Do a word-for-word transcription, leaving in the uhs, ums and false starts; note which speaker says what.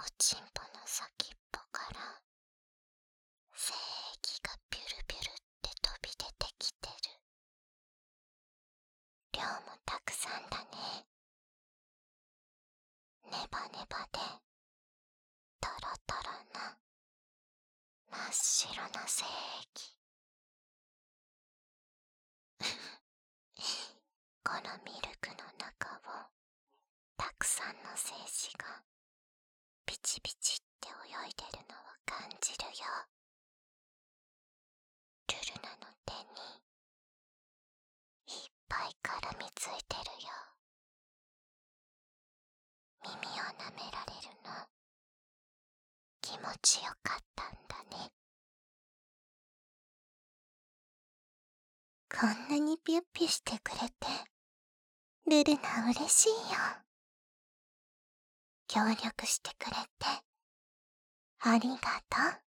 Speaker 1: ちんぽの先っぽから精液がピュルピュルって飛び出てきてる。量もたくさんだね。ネバネバでトロトロな真っ白な精液。このミルクの中をたくさんの精子がピチピチって泳いでるのを感じるよ。ルルナの手にいっぱい絡みついてるよ。耳を舐められるの気持ちよかったんだね。こんなにピュッピュしてくれてルルナ嬉しいよ。協力してくれてありがとう。